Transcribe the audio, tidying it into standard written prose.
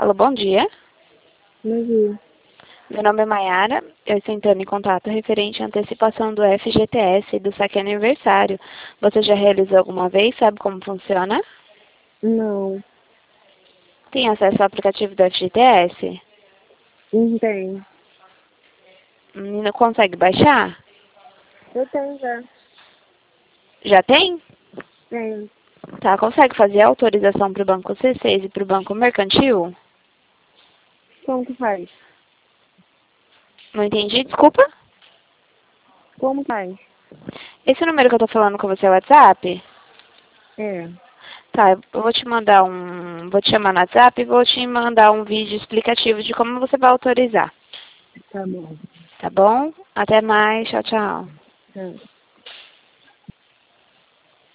Alô, bom dia. Bom dia. Meu nome é Mayara. Eu estou entrando em contato referente à antecipação do FGTS do saque aniversário. Você já realizou alguma vez? Sabe como funciona? Não, Tem acesso ao aplicativo do FGTS? não tem. Não consegue baixar? Eu tenho já. Já tem? Tenho. Tá, consegue fazer a autorização para o Banco C6 e para o Banco Mercantil? Como que faz? Não entendi, desculpa. Como faz? Esse número que eu tô falando com você é o WhatsApp? É, Tá, eu vou te mandar vou te chamar no WhatsApp e vou te mandar um vídeo explicativo de como você vai autorizar. tá bom. Tá bom? Até mais, tchau, tchau. Tá.